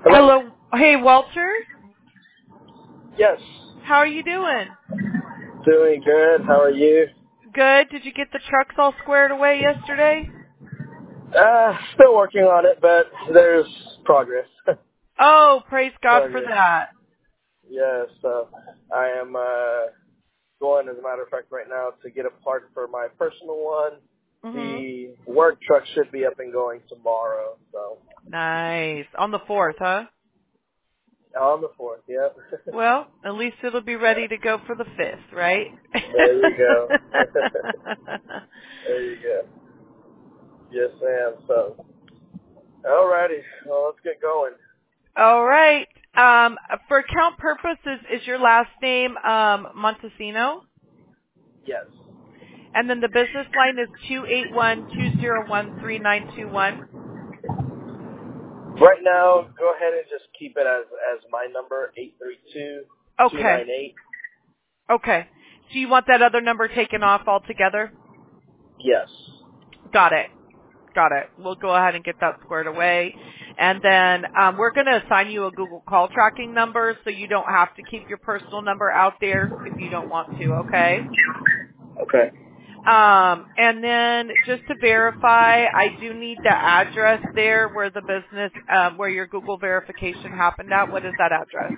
Hello? Hello. Hey, Walter. Yes. How are you doing? Doing good. How are you? Good. Did you get the trucks all squared away yesterday? Still working on it, but there's progress. Oh, praise God for Progress. that. Yes. So I am going, as a matter of fact, right now to get a part for my personal one. Mhm. The work truck should be up and going tomorrow. So Nice. On the 4th, huh? on the 4th. Yep. Well, at least it'll be ready to go for the 5th, right? There you go. There you go. Yes, ma'am. So, alrighty. Well, let's get going. All right. For account purposes, is your last name Montesino? Yes. And then the business line is 281-201-3921. Right now, go ahead and just keep it as my number, Okay. 832-298. Okay. So you want that other number taken off altogether? Yes. Got it. Got it. We'll go ahead and get that squared away. And then we're going to assign you a Google call tracking number so you don't have to keep your personal number out there if you don't want to, okay? Okay. And then just to verify, I do need the address there where the business, where your Google verification happened at. What is that address?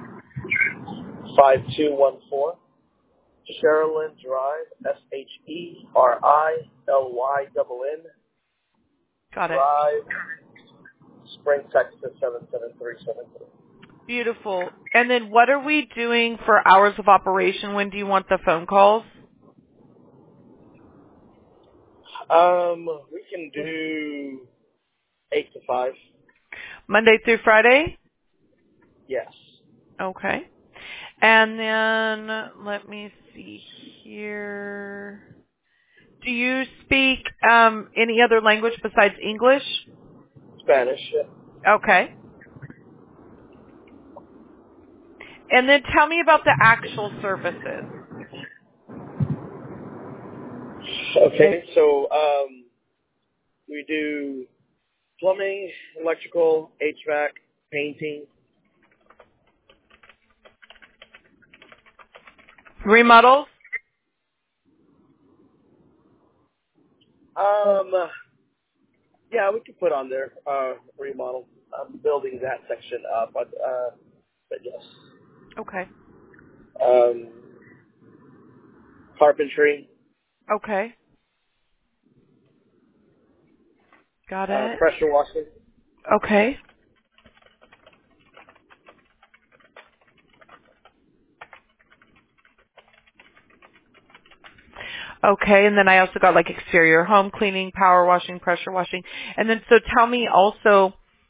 5214 Sherilyn Drive, SHERILYNN Got it. Drive, Spring, Texas 77373. Beautiful. And then what are we doing for hours of operation? When do you want the phone calls? We can do 8 to 5. Monday through Friday? Yes. Okay. And then let me see here. Do you speak any other language besides English? Spanish. Yeah. Okay. And then tell me about the actual services. Okay. So, we do plumbing, electrical, HVAC, painting. Remodels? Um, yeah, we could put on there, remodel. I'm building that section up, but yes. Okay. Um, carpentry, Okay. Got it. pressure washing. Okay. Okay, and then I also got like exterior home cleaning, power washing, pressure washing. And then so tell me also,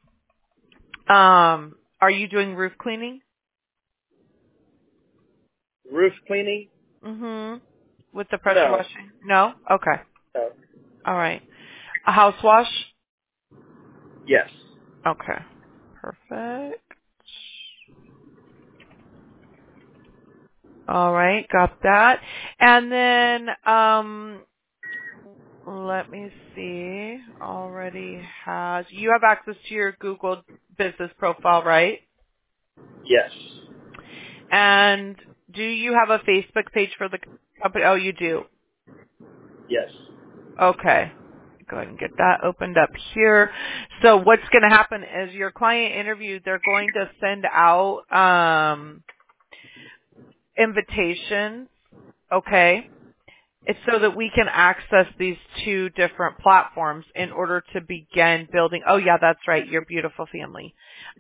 are you doing roof cleaning? Roof cleaning? Mhm. With the pressure No. washing? No? Okay. No. All right. A house wash? Yes. Okay. Perfect. All right, got that. And then let me see. Already has you have access to your Google business profile, right? Yes. And do you have a Facebook page for the company? Oh, you do. Yes. Okay. Go ahead and get that opened up here. So what's going to happen is your client interview, they're going to send out invitations, okay? It's so that we can access these two different platforms in order to begin building. Oh yeah, that's right. Your beautiful family.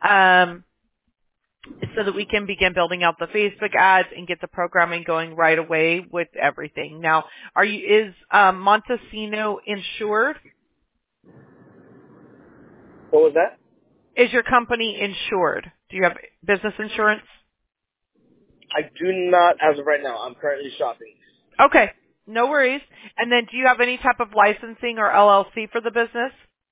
So that we can begin building out the Facebook ads and get the programming going right away with everything. Now, is Montesino insured? What was that? Is your company insured? Do you have business insurance? I do not, as of right now. I'm currently shopping. Okay, no worries. And then do you have any type of licensing or LLC for the business?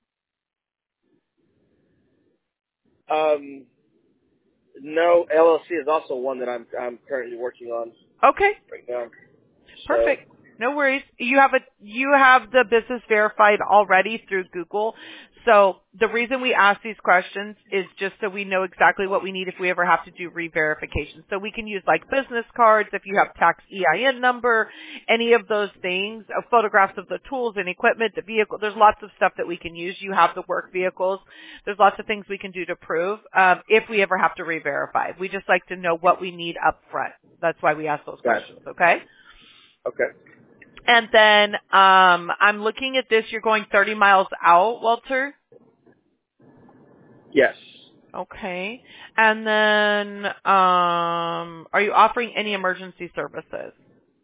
Um, no, LLC is also one that I'm currently working on Okay, right now. So, perfect. No worries. You have the business verified already through Google. So the reason we ask these questions is just so we know exactly what we need if we ever have to do re-verification. So we can use like business cards, if you have tax EIN number, any of those things, photographs of the tools and equipment, the vehicle. There's lots of stuff that we can use. You have the work vehicles. There's lots of things we can do to prove if we ever have to re-verify. We just like to know what we need up front. That's why we ask those questions, okay? Okay. And then I'm looking at this. You're going 30 miles out, Walter? Yes. Okay. And then are you offering any emergency services?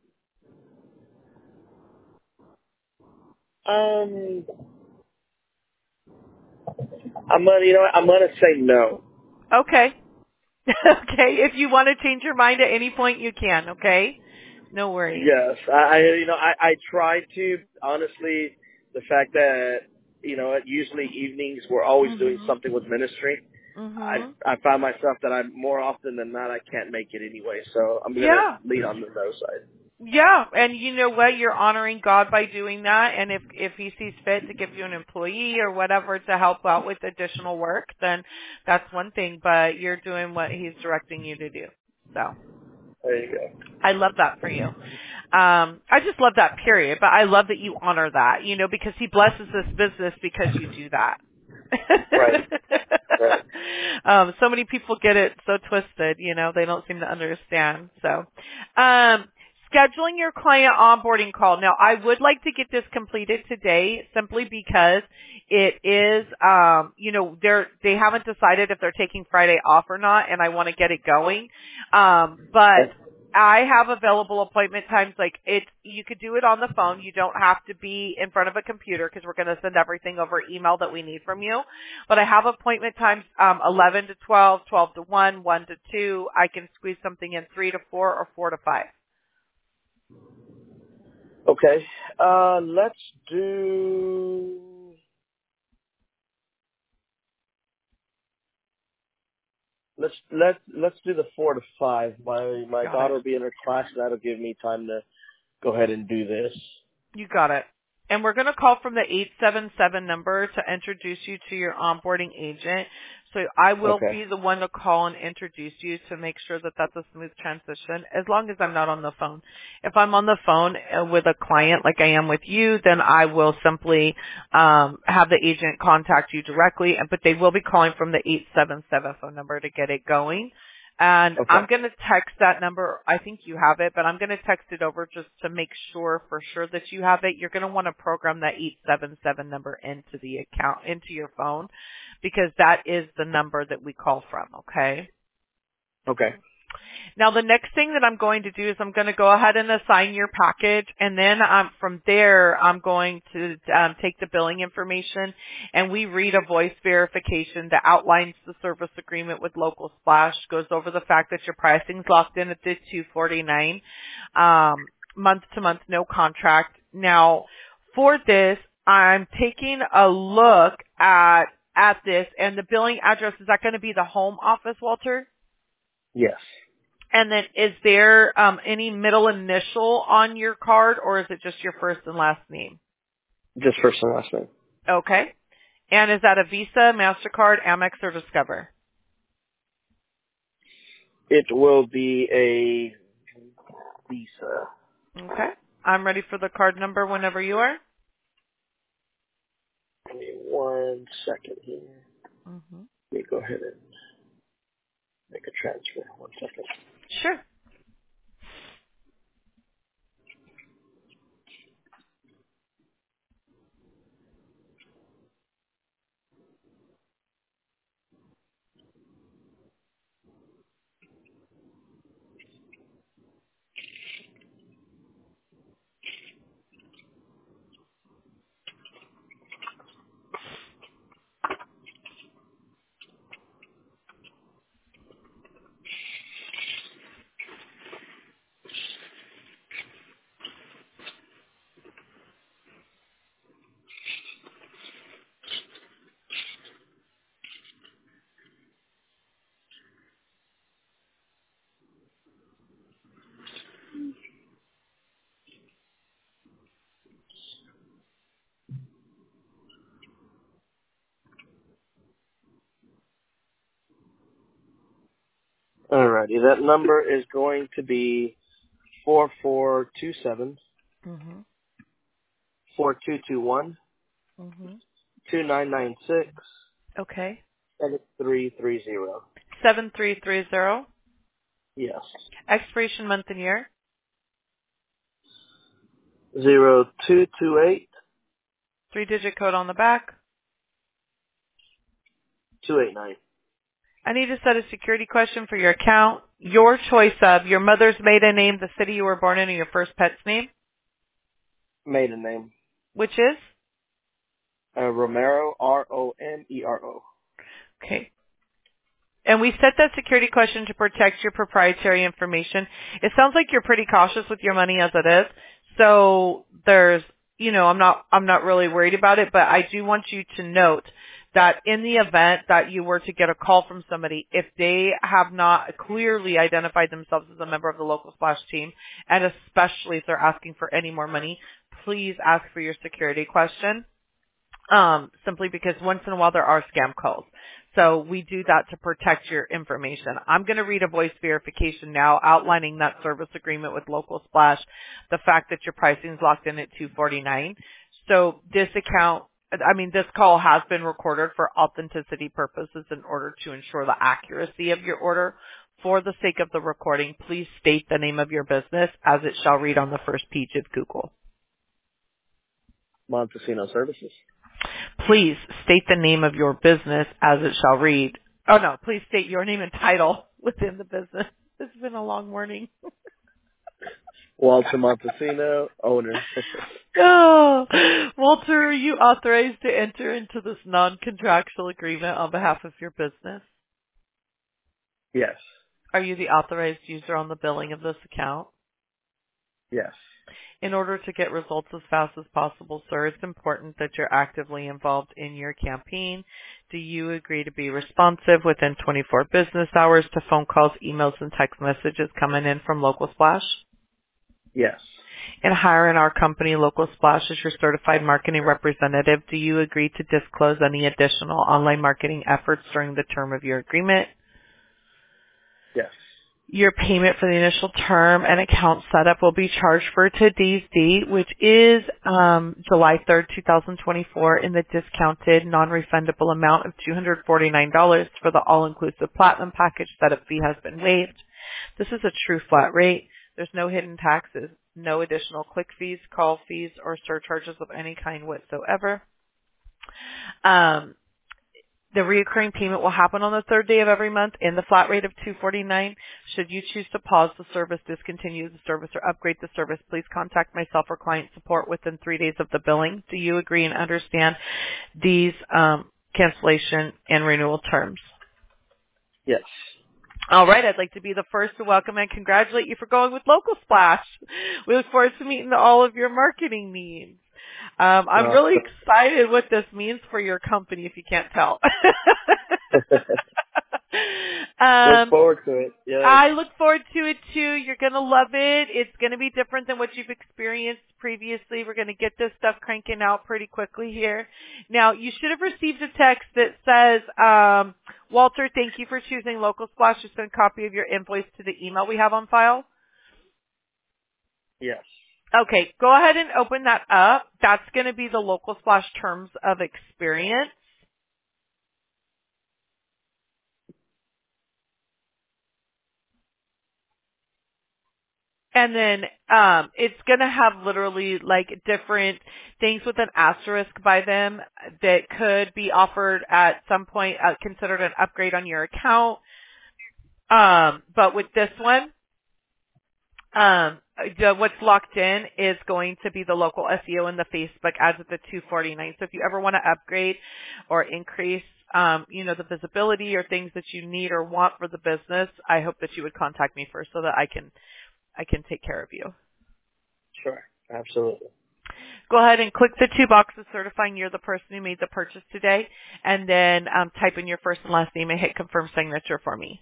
I'm gonna say no. Okay. Okay. If you want to change your mind at any point, you can, okay? No worries. Yes, I try to, honestly, the fact that, usually evenings we're always doing Mhm. something with ministry. Mhm. I find myself that I'm more often than not, I can't make it anyway, so I'm going to Yeah. lead on the no side. Yeah, and you know what? You're honoring God by doing that, and if He sees fit to give you an employee or whatever to help out with additional work, then that's one thing. But you're doing what He's directing you to do. So There you go. I love that for you. I just love that period, but I love that you honor that, because He blesses this business because you do that. Right. Right. So many people get it so twisted, they don't seem to understand. So, scheduling your client onboarding call. Now, I would like to get this completed today simply because it is, they haven't decided if they're taking Friday off or not, and I want to get it going. But I have available appointment times. You could do it on the phone. You don't have to be in front of a computer because we're going to send everything over email that we need from you. But I have appointment times 11 to 12, 12 to 1, 1 to 2. I can squeeze something in 3 to 4 or 4 to 5. Okay. Let's do. Let's do the 4 to 5. My Got daughter it. will be in her class, and that'll give me time to go ahead and do this. You got it. And we're going to call from the 877 number to introduce you to your onboarding agent. So I will Okay. be the one to call and introduce you to make sure that that's a smooth transition, as long as I'm not on the phone. If I'm on the phone with a client like I am with you, then I will simply have the agent contact you directly, but they will be calling from the 877 phone number to get it going. And Okay. I'm going to text that number. I think you have it, but I'm going to text it over just to make sure for sure that you have it. You're going to want to program that 877 number into the account, into your phone, because that is the number that we call from, okay? Okay. Now, the next thing that I'm going to do is I'm going to go ahead and assign your package, and then from there, I'm going to take the billing information, and we read a voice verification that outlines the service agreement with Local Splash, goes over the fact that your pricing is locked in at the $249, month to month, no contract. Now, for this, I'm taking a look at this, and the billing address, is that going to be the home office, Walter? Yes. And then is there any middle initial on your card, or is it just your first and last name? Just first and last name. Okay. And is that a Visa, MasterCard, Amex, or Discover? It will be a Visa. Okay. I'm ready for the card number whenever you are. Give me 1 second here. Mm-hmm. Let me go ahead and make a transfer. 1 second. Sure. Alrighty, that number is going to be 4427 Mhm. 4221 Mhm. 2996 Okay. 7330. 7330. Yes. Expiration month and year. 0228 3-digit code on the back. 289. I need to set a security question for your account. Your choice of your mother's maiden name, the city you were born in, and your first pet's name, Maiden name. which is? Romero, Romero. Okay. And we set that security question to protect your proprietary information. It sounds like you're pretty cautious with your money as it is. So there's, I'm not really worried about it, but I do want you to note that in the event that you were to get a call from somebody, if they have not clearly identified themselves as a member of the local splash team, and especially if they're asking for any more money, please ask for your security question. Simply because once in a while there are scam calls. So we do that to protect your information. I'm going to read a voice verification now outlining that service agreement with Local Splash, the fact that your pricing is locked in at $249. So this call has been recorded for authenticity purposes in order to ensure the accuracy of your order. For the sake of the recording, please state the name of your business as it shall read on the first page of Google. Montesino Services. Please state the name of your business as it shall read. Oh no, please state your name and title within the business. It's been a long morning. Walter Montesino, owner. Oh, Walter, are you authorized to enter into this non-contractual agreement on behalf of your business? Yes. Are you the authorized user on the billing of this account? Yes. In order to get results as fast as possible, sir, it's important that you're actively involved in your campaign. Do you agree to be responsive within 24 business hours to phone calls, emails, and text messages coming in from Local Splash? Yes. In hiring our company, Local Splash, as your certified marketing representative, do you agree to disclose any additional online marketing efforts during the term of your agreement? Yes. Your payment for the initial term and account setup will be charged for today's date, which is July 3rd, 2024, in the discounted non-refundable amount of $249 for the all-inclusive platinum package. Setup fee has been waived. This is a true flat rate. There's no hidden taxes, no additional click fees, call fees, or surcharges of any kind whatsoever. The reoccurring payment will happen on the third day of every month in the flat rate of $249. Should you choose to pause the service, discontinue the service, or upgrade the service, please contact myself or client support within 3 days of the billing. Do you agree and understand these cancellation and renewal terms? Yes. All right, I'd like to be the first to welcome and congratulate you for going with Local Splash. We look forward to meeting all of your marketing needs. I'm really excited what this means for your company, if you can't tell. Look forward to it. Yes. I look forward to it too. You're going to love it. It's going to be different than what you've experienced previously. We're going to get this stuff cranking out pretty quickly here. Now, you should have received a text that says, Walter, thank you for choosing Local Splash. Just send a copy of your invoice to the email we have on file. Yes. Okay, go ahead and open that up. That's going to be the Local Splash terms of experience. And then it's going to have literally like different things with an asterisk by them that could be offered at some point, considered an upgrade on your account. But with this one, what's locked in is going to be the local SEO and the Facebook ads at the $249. So if you ever want to upgrade or increase, the visibility or things that you need or want for the business, I hope that you would contact me first so that I can take care of you. Sure. Absolutely. Go ahead and click the 2 boxes certifying you're the person who made the purchase today, and then type in your first and last name and hit confirm signature for me.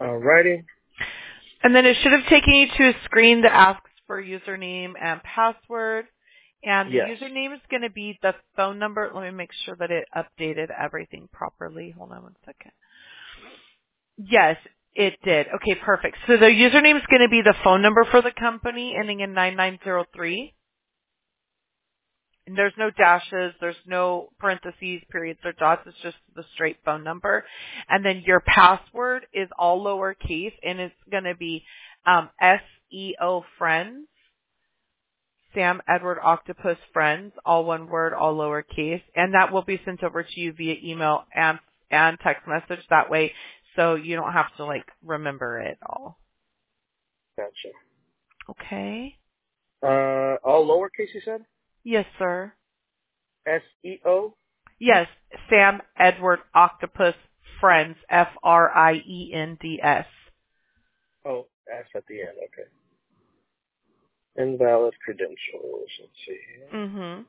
Alrighty. And then it should have taken you to a screen that asks for username and password. And the Yes. username is going to be the phone number. Let me make sure that it updated everything properly. Hold on one second. Yes, it did. Okay, perfect. So the username is going to be the phone number for the company ending in 9903. And there's no dashes, there's no parentheses, periods, or dots. It's just the straight phone number. And then your password is all lowercase, and it's going to be SEO Friends, Sam Edward Octopus Friends, all one word, all lowercase. And that will be sent over to you via email and text message that way, so you don't have to, remember it all. Gotcha. Okay? All lowercase, you said? Yes, sir. SEO? Yes, Sam Edward Octopus Friends, FRIENDS. Oh, S at the end, okay. Invalid credentials, let's see here. Mm-hmm.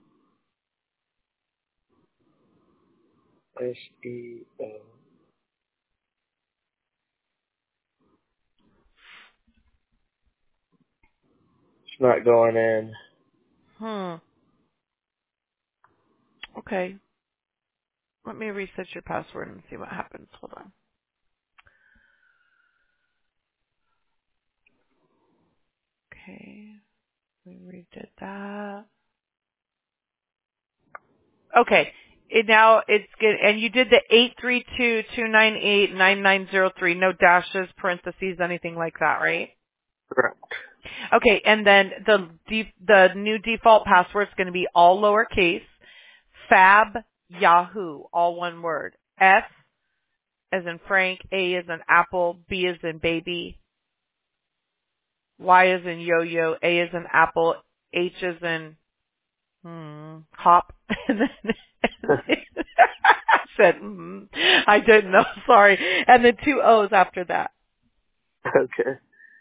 SEO. It's not going in. Okay. Let me reset your password and see what happens. Hold on. Okay. We redid that. Okay. It's good. And you did the 832-298-9903. No dashes, parentheses, anything like that, right? Correct. Okay. And then the new default password is going to be all lowercase. Fab Yahoo, all one word. F as in Frank, A as in Apple, B as in baby, Y as in yo-yo, A as in apple, H as in hop. And then I said, I didn't know, sorry. And then 2 O's after that. Okay.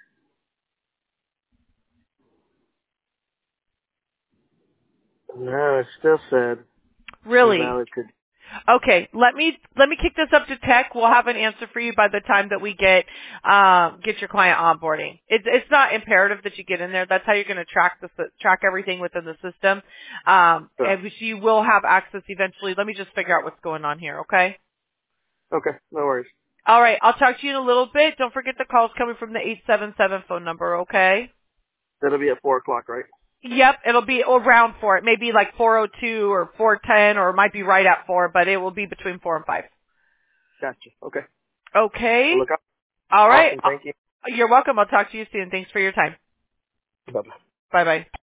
No, it still said Really? invalid Okay, let me kick this up to tech. We'll have an answer for you by the time that we get your client onboarding. It's not imperative that you get in there. That's how you're going to track everything within the system. And you will have access eventually. Let me just figure out what's going on here, okay? Okay, no worries. All right, I'll talk to you in a little bit. Don't forget the call's coming from the 877 phone number, okay? That'll be at 4 o'clock, right? Yep, it'll be around 4. It may be like 4:02 or 4:10, or it might be right at 4, but it will be between 4 and 5. Gotcha. Okay. Okay? Well, look up. All right. Awesome. Thank you. You're welcome. I'll talk to you soon. Thanks for your time. Bye-bye. Bye-bye.